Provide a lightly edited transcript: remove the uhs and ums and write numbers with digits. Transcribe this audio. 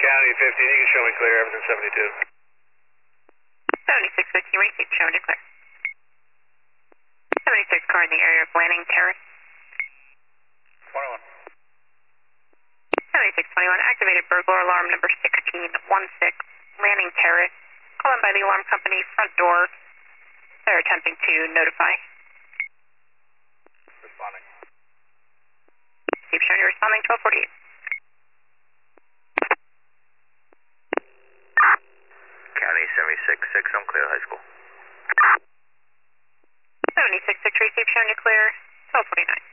County 15, you can show me clear, Everton 72. 7615, receive, show me clear. 76 car in the area of Lanning Terrace. 21. 7621, activated burglar alarm number 1616, Lanning Terrace. Call in by the alarm company, front door. They're attempting to notify. Responding. Keep showing you're responding, 1248. County 76-6, I'm clear, high school. 76 6, receive, showing you clear, 1249.